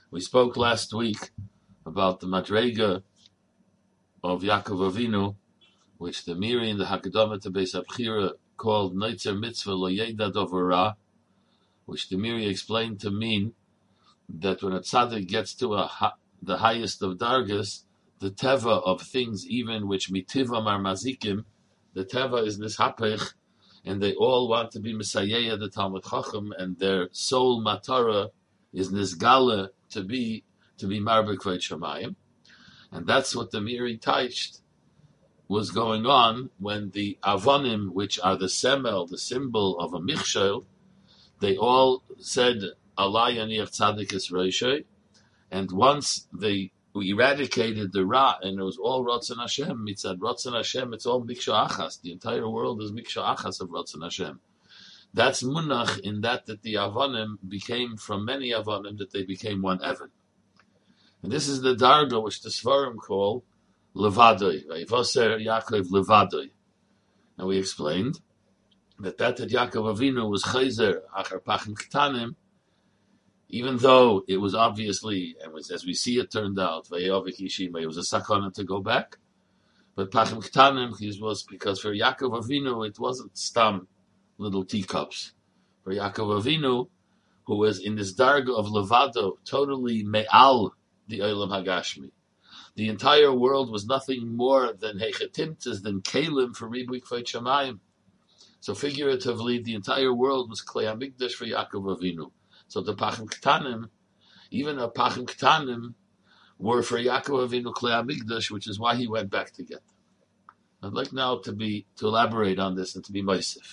We spoke last week about the Madrega of Yaakov Avinu, which the Miri in the Hakadomet to Beis Abchira called Noitzer Mitzvah Lo Yeda Dovara, which the Miri explained to mean that when a tzaddik gets to the highest of dargas, the teva of things, even which mitivam are mazikim, the teva is nishapech, and they all want to be Messiah, the Talmud Chacham, and their sole matara is nisgala to be Marbek Veit Shamayim. And that's what the Miri touched was going on when the Avonim, which are the semel, the symbol of a Michshel, they all said, Allah Yaniach Tzadik es Reishay, and once they eradicated the Ra, and it was all Ratzon Hashem, Mitzad Ratzon Hashem, it's all Miksha Achas, the entire world is Miksha Achas of Ratzon Hashem. That's Munach in that the Avonim became, from many Avonim, that they became one Evan. And this is the Darga which the Svarim call Levadoi, Vayivoser Yaakov Levadoi. And we explained that Yaakov Avinu was Chayzer Achar Pachim Ketanim, even though it was obviously, and as we see it turned out, Vayovik Yishima, it was a sakana to go back. But Pachim Ketanim was because for Yaakov Avinu it wasn't stam little teacups. For Yaakov Avinu, who was in this darga of Levado, totally me'al the Olam Hagashmi. The entire world was nothing more than Hechetimtzes, than Kalim for Ribui Kveit Shamayim. So figuratively, the entire world was Klei HaMikdash for Yaakov Avinu. So the Pachim Ketanim, even the Pachim Ketanim, were for Yaakov Avinu Klei HaMikdash, which is why he went back to get them. I'd like now to elaborate on this and to be Moisef.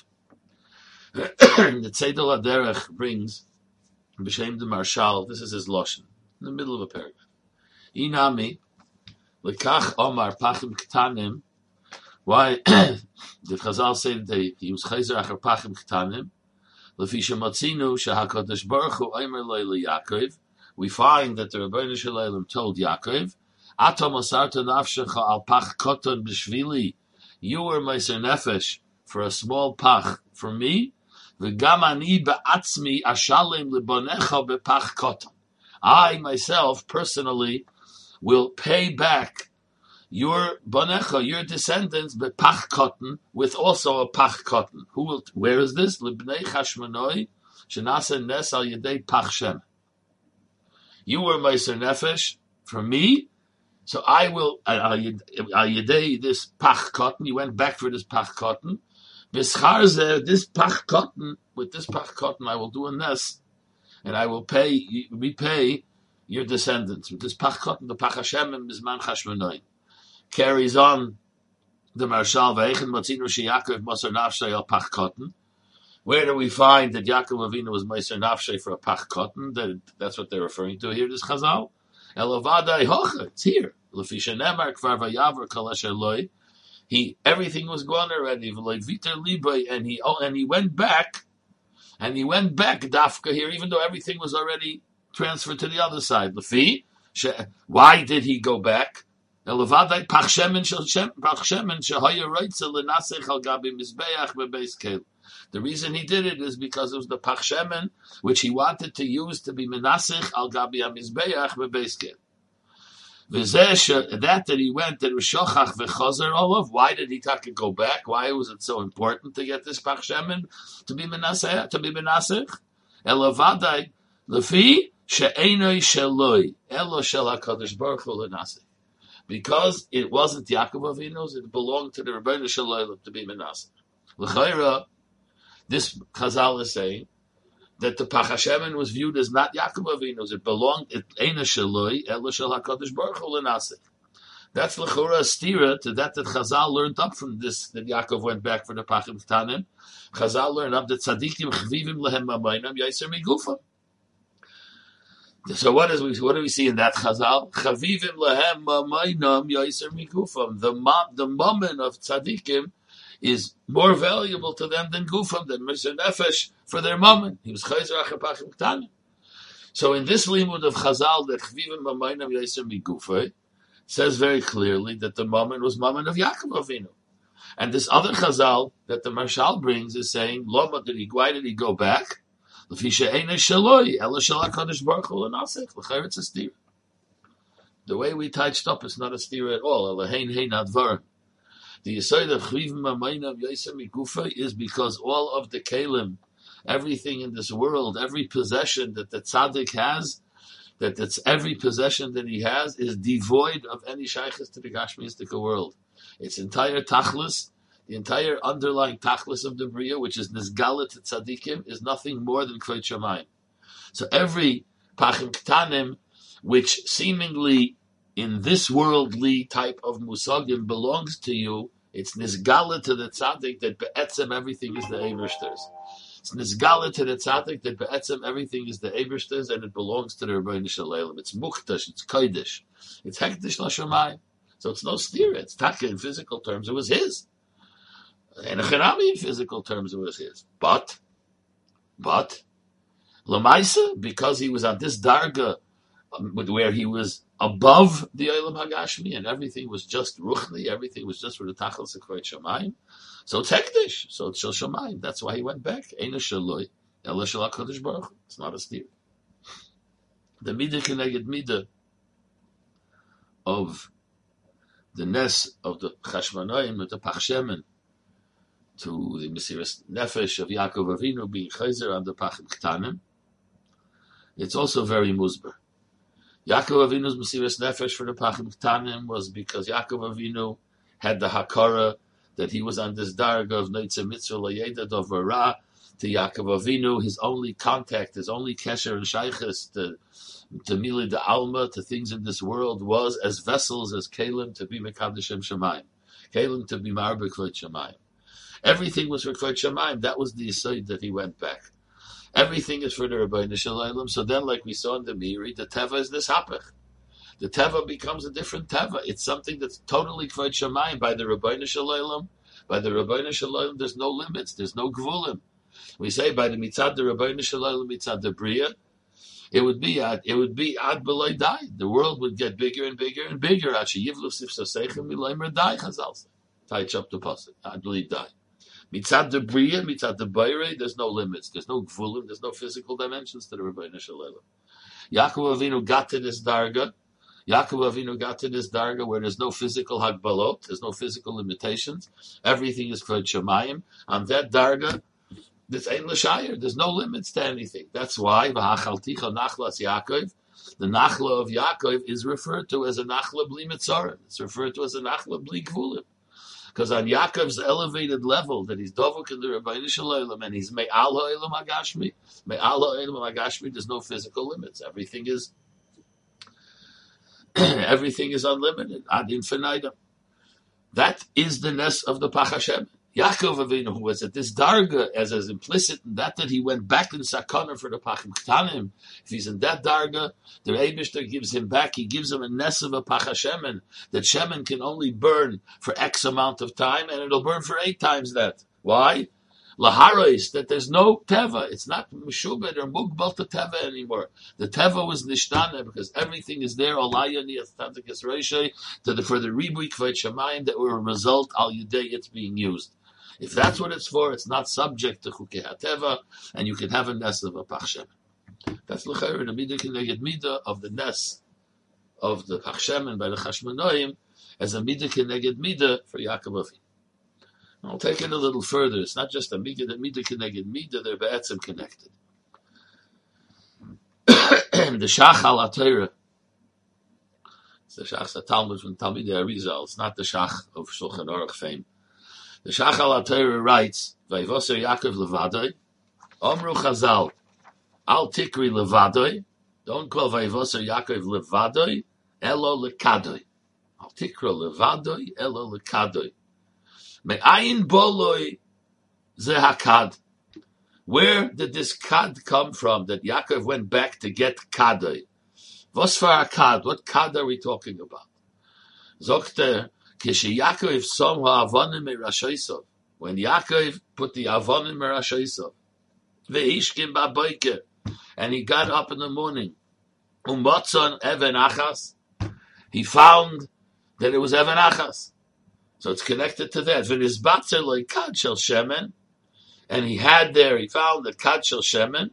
The Tzedel HaDerech brings B'Shem de Marshal, this is his Loshen, in the middle of a paragraph. Inami, Lekach Omar Pachim Ketanim, why the Chazal say that they use Chayzer Achar Pachim Ketanim, Lefisha Matzinu Shehakadosh Baruch Hu Omer Lo Yaakov, we find that the Rebbeinu Shalom told Yaakov, Atom Asarta Nafshecha Al Pach Koton B'Shvili, you were Meiser Nefesh for a small pach for me, V'gam ani ba'atzmi ashalem lebonecha bepach koton. I myself personally will pay back your bonecha, your descendants, bepach koton, with also a pach koton. Where is this? Libnei chashmonoi shenase nes al yedei pach shem. You were meiser nefesh for me, so I will al yedei this pach koton. You went back for this pach koton. This pach cotton, with this pach cotton I will do a nes, and I will repay your descendants. With this pach cotton, the pach Hashem and Mizman Chashmonaim carries on the Marshal Veichen Matzinu Sheyakov Moser Nafshay al pach cotton. Where do we find that Yaakov Avinu was Moser Nafshay for a pach cotton? That's what they're referring to here. This Chazal Elavadai Hocha. It's here. Lefisha Nemar Kvar Vayaver Kalesh Eloi. Everything was gone already, like Viter Libai, and he went back, Dafka here, even though everything was already transferred to the other side. Why did he go back? The reason he did it is because it was the Pach Shemen, which he wanted to use to be Menasech al Gabi HaMizbeach bebeis kel. That he went and Rishochach v'chozer olav. Why did he take go back? Why was it so important to get this Pach Shemen to be menasech? Elavadai lefi she'enoi sheloi elo shel Hakadosh Baruch Hu lenasech. Because it wasn't Yaakov Avinu's, it belonged to the Rebbeinu Shalom to be menasech. L'chayra, this Chazal is saying that the Pach Hashemen was viewed as not Yaakov Avinu's. It belonged, it Eina Shaloi, Elo Shel HaKadosh Baruch Hu L'Naseh. That's l'chura stira to that Chazal learned up from this, that Yaakov went back for the Pachim Ketanim. Chazal learned up that Tzadikim Chvivim Lehem Mamayinam Yaiser Migufam. So what do we see in that Chazal? Chavivim Lehem Mamayinam Yaiser Migufam. The moment of Tzadikim is more valuable to them than Gufam, than Mr. Nefesh for their moment. He was Chayzer Achar Pachim Ketanim. So in this limud of Chazal, that Chvivim Mamayinam Yaiser Migufay, says very clearly that the moment was moment of Yaakov Avinu. And this other Chazal that the Marshal brings is saying, why did he go back? The way we touched up is not a steer at all. The Yesod of Chivim Amayna of Yosem Mikufa is because all of the Kalim, everything in this world, every possession that the tzaddik has, that's every possession that he has is devoid of any shaykhs to the Gashmiistic world. Its entire tachlis, the entire underlying tachlis of the Bria, which is Nizgalit Tzaddikim, is nothing more than Kvod Shamayim. So every Pachim Ktanim, which seemingly in this worldly type of musagim belongs to you, it's Nizgalit to the Tzaddik that be'etzem everything is the Ebersters. It's Nizgalit to the Tzaddik that be'etzem everything is the Ebersters and it belongs to the Rebbeinu Shalom. It's Mukdash, it's Kodesh, it's Hekdesh Lashamayim. So it's no steer. It's Taka in physical terms, it was his. And Echanami in physical terms, it was his. But, Lamaisa, because he was at this darga, where he was above the Olam Hagashmi, and everything was just Ruchni, everything was just for the Tachal Sekvot Shamayim. So it's Hekdesh, so it's Shel Shamayim. That's why he went back. Eina Shaloi, Ela Shel HaKadosh Baruch Hu. It's not a steer. The Midah Keneged Midah of the Nes of the Chashmonaim, with the Pachshemen, to the Mesiras Nefesh of Yaakov Avinu being Chayzer on the Pachim Ktanim, it's also very Musbar. Yaakov Avinu's Mesiras Nefesh for the Pachim Ktanim was because Yaakov Avinu had the Hakara that he was on this darga of Neitze Mitzvah Layeda Dovara to Yaakov Avinu. His only contact, his only kesher and shaykhis to Mili de Alma, to things in this world, was as vessels, as Kalim, to be Mekadeshem Shemayim. Kalim to be Marbe Kvod Shemayim. Everything was for Kvod Shemayim. That was the Yesod that he went back. Everything is for the Rebbeinu Shalom. So then, like we saw in the Miri, the Teva is this Hapech. The Teva becomes a different Teva. It's something that's totally Kvod Shemayim by the Rebbeinu Shalom. By the Rebbeinu Shalom, there's no limits. There's no Gvulim. We say by the Mitzad the Rebbeinu Shalom, Mitzad the Bria, it would be ad beloy die. The world would get bigger and bigger and bigger. Actually, Yivlu Sifsasechem Milaymer die Chazal. Tight up the pasuk. Ad beloy die. Mitzad the Bria, Mitzad the Bayre, there's no limits. There's no Gvulim. There's no physical dimensions to the Rebbeinu Shalom. Yaakov Avinu got to this darga. Yaakov Avinu got to this darga where there's no physical hagbalot, there's no physical limitations. Everything is Kvod Shemayim. On that darga, this ain't l'shayir. There's no limits to anything. That's why v'hachalticha nachlas Yaakov, the nachla of Yaakov is referred to as a nachla bli mitzarim. It's referred to as a nachla bli gvulim. Because on Yaakov's elevated level, that he's dovuk in the Rebbeinu Shalom and he's me'al ha'olam hagashmi, there's no physical limits. Everything is unlimited ad infinitum. That is the ness of the Pach Hashem. Yaakov Avinu, who was at this darga, as implicit in that he went back in Sakana for the Pachim Ktanim. If he's in that darga, the Eibishter gives him back. He gives him a ness of a Pach Hashemen, that Shemen can only burn for X amount of time, and it'll burn for 8 times that. Why? Laharois, that there's no teva. It's not meshubed or mugbal to teva anymore. The teva was nishtana because everything is there. Alaya niyastatikis reishay for the ribui kvod shamayim that will result al yudei it's being used. If that's what it's for, it's not subject to chukei hateva, and you can have a ness of a pachshem. That's l'chayr the midah keneged midah of the ness of the pachshem by the chashmonaim as a midah keneged midah for Yaakov Avinu. I'll take it a little further. It's not just a midah keneged midah; they're be'etzem connected. The Shach al HaTorah, it's the Shach Talmud from Talmidei Arizal. It's not the Shach of Shulchan Aruch fame. The Shach al HaTorah writes, "Vayivoser Yaakov levadoi, Omru Chazal, al tikri levadoi. Don't call Vayivoser Yaakov levadoi, elo lekadoi. Al tikra levadoi, elo lekadoi. Me'ayin boloi ze hakad." Where did this kad come from? That Yaakov went back to get kadoi. Vos for kad? What kad are we talking about? Zokter. When Yaakov put the avonim merashaisav, ve'ishkim ba'boiker, and he got up in the morning, umotzon even achas, he found that it was even achas. So it's connected to that. V'nizbatzer loy kad shel shemen, and he found the kad shel shemen,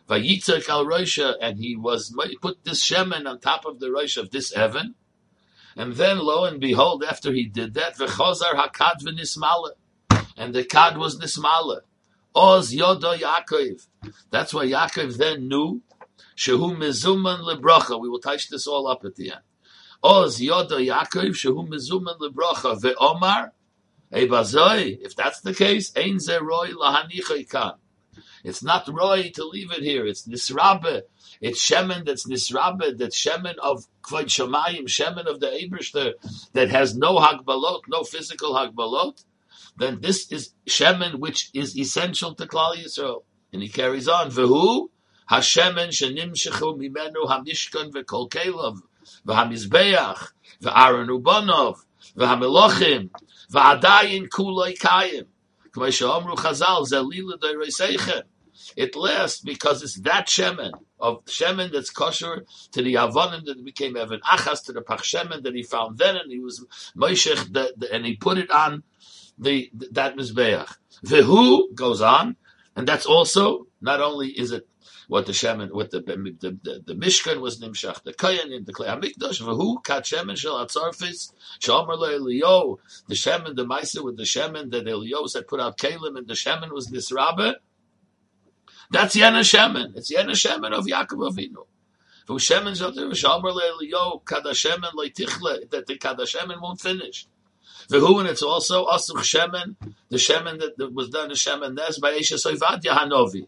Vayitzak al Roisha, and he put this shemen on top of the Roisha of this Evan. And then, lo and behold, after he did that, v'chozar hakad v'nismala, and the kad was nismala. Oz yodo Yaakov. That's why Yaakov then knew shehu mezuman lebracha. We will touch this all up at the end. Oz yodo Yaakov shehu mezuman lebracha ve'omar ebazoi. If that's the case, ein ze roi lahanicha kan. It's not roi to leave it here. It's nisrabe. It's shemen that's nisrabe. That's shemen of kvod shamayim, shemen of the Eibishter that has no hagbalot, no physical hagbalot. Then this is shemen which is essential to Klal Yisrael. And he carries on. V'hu hashemen shenimshechu mimenu hamishkan v'kol kelav v'hamizbeach v'aron ubanov v'hamelochim v'adayin kuloi kayim. K'may she'omru Chazal zelila doireiseichen. It lasts because it's that shemen that's kosher to the avonim that became Evan Achas, to the pach shemen that he found then, and he was Moshech, and he put it on that mizbeach. Vehu goes on, and that's also not only is it what the shemen, what the mishkan was nimshach, the kohen in the klei hamikdash. Vehu kat shemen shel atzarfis shomer leElio, the shemen, the ma'aser with the shemen that Elio had put out kelim, and the shemen was this rabbe. That's Yena Shemen. It's Yena Shemen of Yaakov Avinu. Who Shemen shomer leElio kadashemen leitichle, that the kadashemen won't finish. V'hu, and it's also Asuch Shemen, the Shemen that was done to Shemen Nes by Eshes Ovadia Hanovi.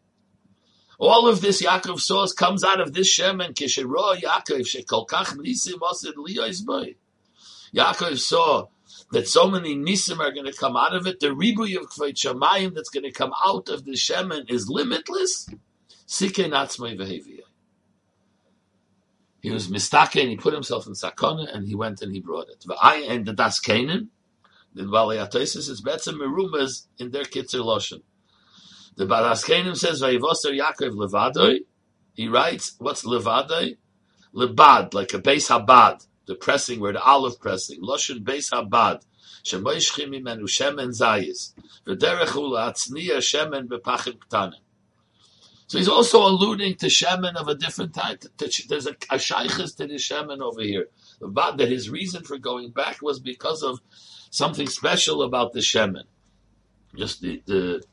All of this Yaakov saw comes out of this Shemen. Kishiro Yaakov shekol kach nisim asid liyos boy. Yaakov saw that so many nisim are going to come out of it. The ribuy of Kvod Shamayim that's going to come out of the Shemen is limitless. Sikei natzmei v'heviyah. He was mistake, and he put himself in sakona, and he went and he brought it. And the Das Kanan, the Balei HaTosfos, is betzem merumas in their Kitzer Loshen. The Das Kanan says, Vayivoser Yaakov levadoi. He writes, what's levadoi? Lebad, like a beis habad, the pressing word, the olive pressing. Loshen beis habad. Shemoishchim imenu shemen zayis. V'derech hu la'atzniya shemen bepachim ktanim. So he's also alluding to shemen of a different type. There's a shaykhis to the shemen over here. That his reason for going back was because of something special about the shemen. Just the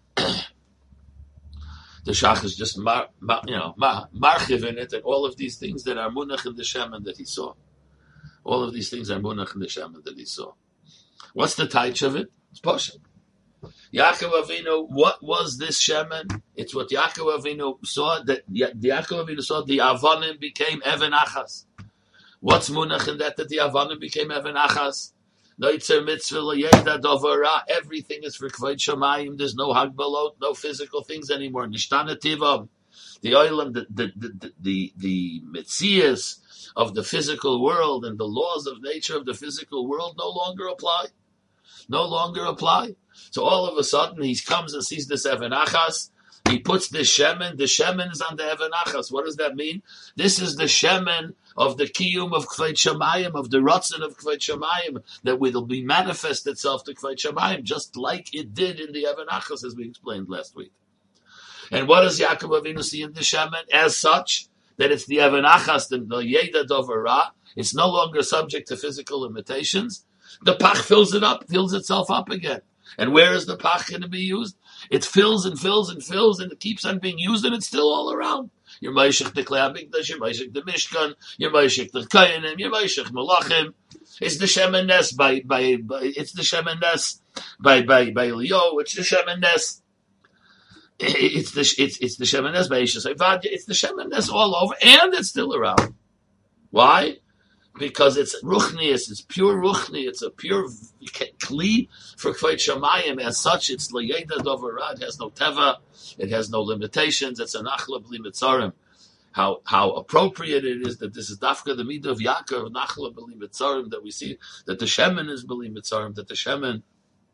shaykhis just marchiv in it, and all of these things that are munach in the shemen that he saw. All of these things are munach in the shemen that he saw. What's the taich of it? It's poshut. Yaakov Avinu, what was this shemen? It's what Yaakov Avinu saw, that Yaakov Avinu saw the Avanim became Even Achas. What's munach in that the Avanim became Even Achas? Noitzer mitzvah loyeda dovara. Everything is for Kvod Shamayim. There's no hagbalot, no physical things anymore. Nishtana tivam. The oilam, the mitzias of the physical world and the laws of nature of the physical world no longer apply. No longer apply. So all of a sudden he comes and sees this Even Achas. He puts the shemen. The shemen is on the Even Achas. What does that mean? This is the shemen of the kiyum of Kvod Shamayim, of the rotzen of Kvod Shamayim, that will be manifest itself to Kvod Shamayim, just like it did in the Even Achas, as we explained last week. And what does Yaakov Avinu see in the shemen? As such, that it's the Even Achas, the Yeda Dovara. It's no longer subject to physical limitations. The pach fills itself up again. And where is the pach going to be used? It fills and fills and fills, and it keeps on being used, and it's still all around. You're Moshech the Klei HaMikdash, you're Moshech the Mishkan, you're Moshech the Kohanim, you're Moshech Malachim. It's the Shemen Nes by it's the Shemen Nes by Elio. It's the Shemen Nes. It's the Shemen Nes by Eshes Ovadia. It's the Shemen Nes all over, and it's still around. Why? Because it's ruchnius, it's pure ruchni, it's a pure kli for Kvod Shamayim. As such, it's leyeda dovara. It has no teva, it has no limitations. It's an achla bli mitzarim. How appropriate it is that this is dafka the midah of Yaakov, nachla bli mitzarim, that we see that the shemen is bli mitzarim, that the shemen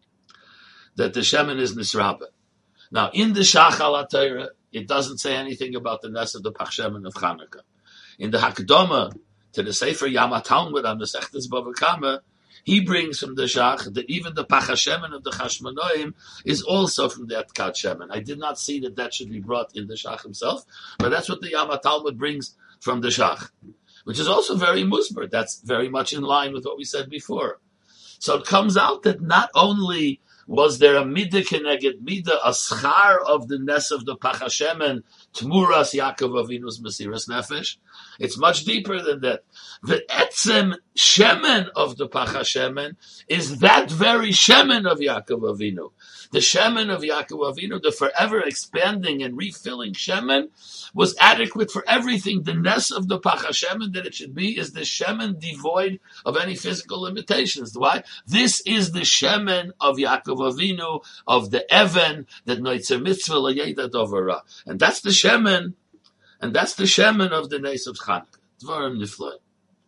is nisraba. Now in the Shachal HaTorah, it doesn't say anything about the ness of the pach shemen of Chanukah. In the Hakdama to the Sefer Yama Talmud on the Sechtes Bava Kama, he brings from the Shach that even the Pachashemen of the Chashmonoim is also from that Kat Shemen. I did not see that should be brought in the Shach himself, but that's what the Yama Talmud brings from the Shach, which is also very musbar. That's very much in line with what we said before. So it comes out that not only was there a midah keneged midah, a schar of the ness of the Pachashemen, Tmuras Yaakov Avinu's Mesiras Nefesh. It's much deeper than that. The etzem shemen of the Pachashemen is that very shemen of Yaakov Avinu. The shemen of Yaakov Avinu, the forever expanding and refilling shemen, was adequate for everything. The ness of the Pachashemen that it should be is the shemen devoid of any physical limitations. Why? This is the shemen of Yaakov Avinu, of the Even, that Noitzer Mitzvah L'Yeda Dovara. And that's the shemen, and that's the shemen of the Nes of Chanukah. Dvarim Nifloi.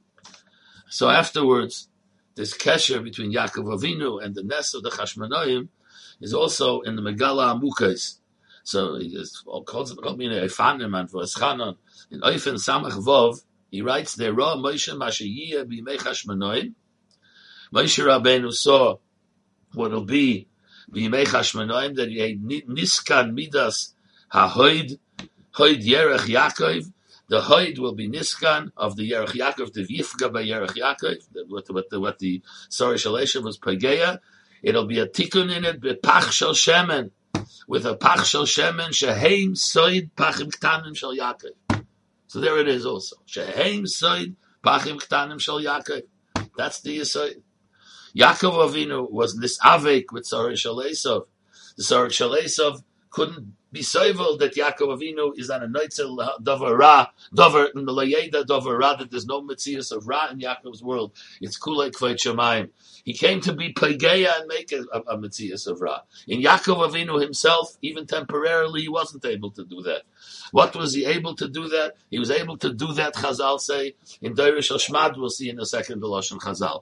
So afterwards, this kesher between Yaakov Avinu and the Nes of the Chashmonoim is also in the Megala Amukais. So he is calls it Eifanim and V'Eschanon. In Eifen Samach Vov, he writes there, Ra Moshe Mashiyah B'Yimei Chashmonoim. Moshe Rabbeinu saw what will be B'Yimei Chashmonoim, that he had Niskan Midas HaHoid, Hoid Yerech Yaakov. The Hoid will be Niskan of the Yerech Yaakov, the Yifga by Yerech Yaakov, what the Sorry Shalesha was Pageya. It'll be a tikkun in it, B'Pach Shel Shemen, with a Pach Shel Shemen, Sheheim Soid Pachim Ktanim Shel Yaakov. So there it is also. Sheheim Soid Pachim Ktanim Shel Yaakov. That's the Yisoid. Yaakov Avinu was nisavek with Sorry Shalesov. The Sorry Shalesov couldn't be soivel that Yaakov Avinu is on a noitzel davar ra, davar in the layeda davar ra, that there's no metzias of ra in Yaakov's world. It's kulei kvayt shemayim. He came to be pageya and make a metzias of ra. In Yaakov Avinu himself, even temporarily, he wasn't able to do that. What was he able to do that? He was able to do that, Chazal say, in Deirish Shmad, we'll see in a second, the Lashon Chazal.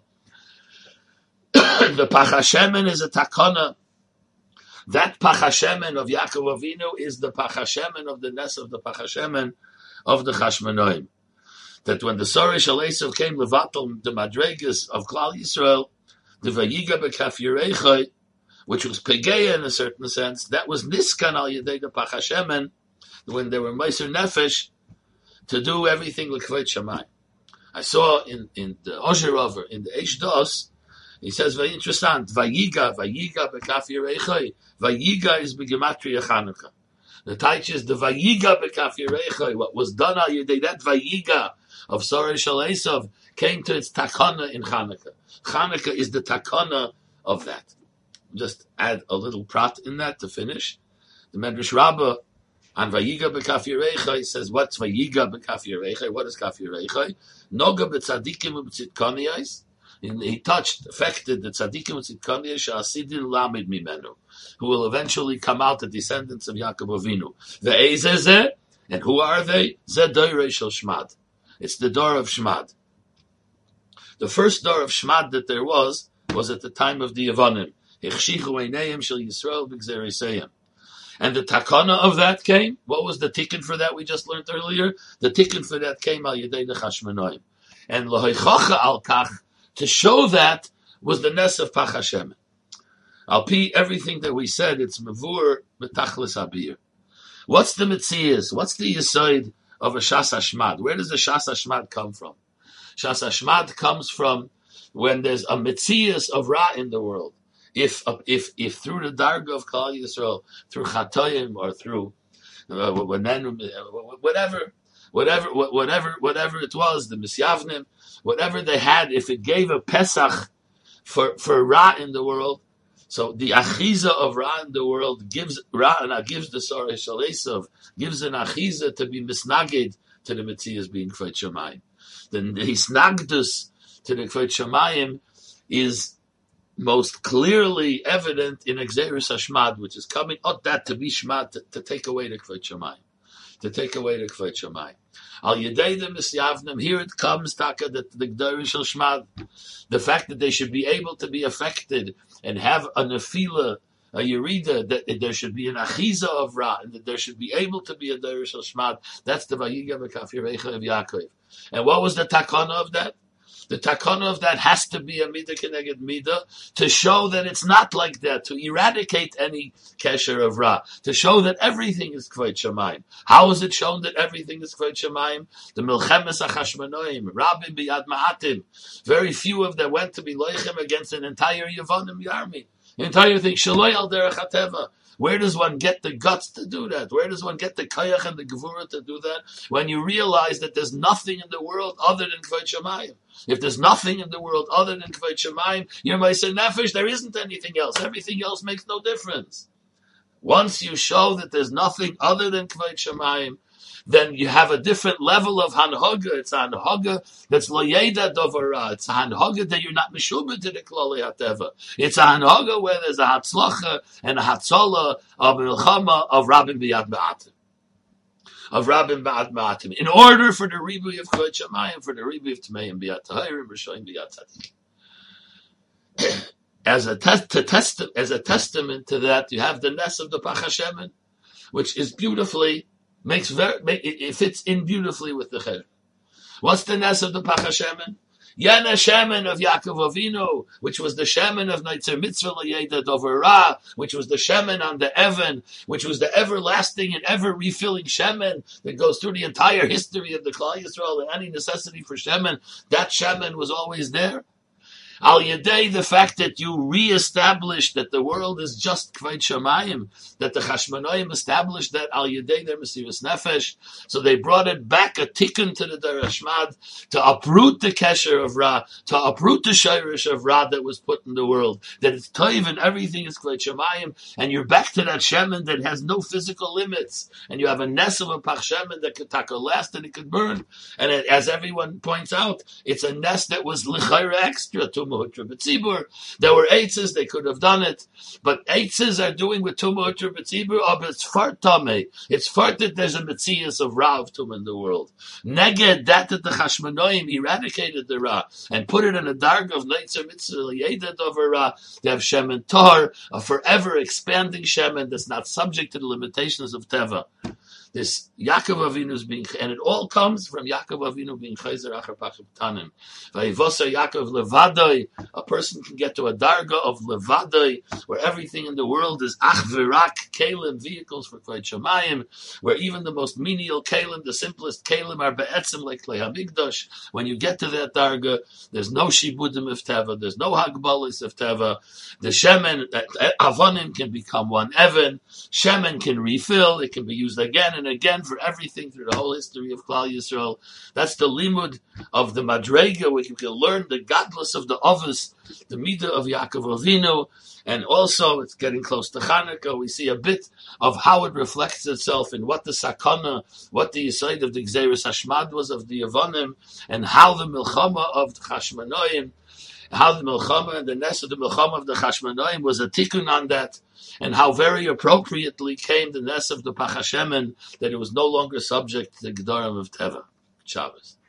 The Pachashemen is a takana. That Pachashemen of Yaakov Avinu is the Pachashemen of the Ness of the Pachashemen of the Chashmonoim. That when the Sorish Aleisov came levatel the Madregas of Klal Yisrael, the Vayiga B'Kaf Yereichai, which was Pegeya in a certain sense, that was Niskan al Yedei the Pachashemen, when they were Meiser Nefesh, to do everything l'kveit Shamayim. I saw in the Osher in the Eish Dos, he says very interesting. Vayiga b'kaf Yereichai. Vayiga is b'gematria Chanukah. The Taich is the Vayiga b'kaf Yereichai. What was done al Yedei, that Vayiga of Sorei Shel Esav came to its takana in Chanukah. Chanukah is the takana of that. Just add a little prat in that to finish. The Medrash Rabbah on Vayiga b'kaf Yereichai says, what's Vayiga b'kaf Yereichai? What is kaf Yereichai? Noga b'tzadikim u'b'tzidkoniyais. He affected the tzaddikim u'tzidkoniyais she'asidin lamid mimenu, who will eventually come out, the descendants of Yaakov Avinu. Ve'ezeh, and who are they? Zeh doirei shel Shmad. It's the door of Shmad. The first door of Shmad that there was at the time of the Yevonim. Hichshichu einayim shel Yisrael b'gzereseim. And the takana of that came. What was the tikkun for that we just learned earlier? The tikkun for that came al yedei the Chashmonoim. And lohichacha al kach, to show that, was the ness of Pachashemen. Al pi everything that we said, it's mevur b'tachlis abir. What's the metzias? What's the yisoid of a Shas Hashmad? Where does the Shas Hashmad come from? Shas Hashmad comes from when there's a metzias of Ra in the world. If through the darga of Klal Yisrael, through Chatoyim or through whatever it was, the Misyavnim, whatever they had, if it gave a Pesach for Ra in the world, so the Achiza of Ra in the world gives the Sorei Shel Esav, gives an Achiza to be misnagid to the Metzias being Kveit Shamayim. Then the Hisnagdus to the Kveit Shamayim is most clearly evident in Exeris Hashmad, which is coming out that to be Shmad, to take away the Kveit Shamayim. To take away the Kveit Shamayim. Al Yedei the Misyavnim, here it comes, Taka, the Gdor Shel Shmad, the fact that they should be able to be affected and have a nefila, a yerida, that there should be an achiza of Ra, and that there should be able to be a Gdor Shel Shmad. That's the Vayiga b'kaf Yereichai of Yaakov. And what was the takana of that? The takana of that has to be a midah keneged midah to show that it's not like that, to eradicate any kesher of ra, to show that everything is kvod shamayim. How is it shown that everything is kvod shamayim? The milchemes hachashmonaim, rabim biyad ma'atim. Very few of them went to be loichem against an entire Yevonim army. The entire thing, shaloi al derech hateva. Where does one get the guts to do that? Where does one get the kayach and the gevura to do that? When you realize that there's nothing in the world other than kvod shamayim. If there's nothing in the world other than kvod shamayim, you're ma'aser nefesh, there isn't anything else. Everything else makes no difference. Once you show that there's nothing other than kvod shamayim, then you have a different level of hanhaga. It's a hanhaga that's lo yeda dovara. It's a hanhaga that you're not meshubed to the klali hateva. It's a hanhaga where there's a hatzlacha and a hatzola of milchama of rabbim b'yad ma'atim. Of rabbim b'yad ma'atim. In order for the ribuy of kvod shamayim, for the ribuy of tmeim b'yad tahirim, b'shoyim b'yad tzadikim. As a testament to that, you have the ness of the Pach HaShemen, which is beautifully, it fits in beautifully with the Cher. What's the ness of the Pach HaShemen? Yana Shemen of Yaakov Avinu, which was the Shemen of Neitzer Mitzvah L'Yeda Dover Ra, which was the Shemen on the Evan, which was the everlasting and ever refilling Shemen that goes through the entire history of the Klal Yisrael and any necessity for Shemen. That Shemen was always there. Al Yedei, the fact that you reestablished that the world is just Kvod Shamayim, that the Chashmonaim established that Al Yedei their Mesiras Nefesh, so they brought it back, a tikkun to the Darashmad, to uproot the Kesher of Ra, to uproot the Shirish of Ra that was put in the world, that it's Toiv and everything is Kvod Shamayim, and you're back to that Shemen that has no physical limits, and you have a Ness of a Pach Shemen that could last and it could burn, and as everyone points out, it's a Ness that was L'chayra extra to Muhutra B'tzibur. There were eitzes, they could have done it, but eitzes are doing with Muhutra B'tzibur, but it's fart tameh. It's fart that there's a Metzias of Ra of Tum in the world. Neged, that the Chashmonaim eradicated the Ra and put it in a darg of Neitzer Mitzvah L'Yeda Dover Ra. They have Shemen Tor, a forever expanding Shemen that's not subject to the limitations of Teva. This Yaakov Avinu's being, and it all comes from Yaakov Avinu being Chayzer Achar Pachim Tanim. Vayivosa Yaakov Levadoi, a person can get to a darga of Levadoi, where everything in the world is Ach Virak, Kalim, vehicles for Kvod Shamayim, where even the most menial Kalim, the simplest Kalim, are Be'etzim like Klei HaMikdash. When you get to that darga, there's no Shibudim of Teva, there's no Hagbalis of Teva. The Shemen, Avonim can become one Evan, Shemen can refill, it can be used again and again for everything through the whole history of Klal Yisrael. That's the limud of the Madrega, where you can learn the godless of the Ovis, the Midah of Yaakov Avinu, and also it's getting close to Chanukah. We see a bit of how it reflects itself in what the Sakana, what the Yisayid of the Gzeres Hashmad was of the Yevonim, and how the Milchama of the Chashmonaim, how the Milchama and the Ness of the Milchama of the Chashmonaim was a tikkun on that, and how very appropriately came the Ness of the Pach HaShemen that it was no longer subject to the Gedarim of Teva. Shabbos.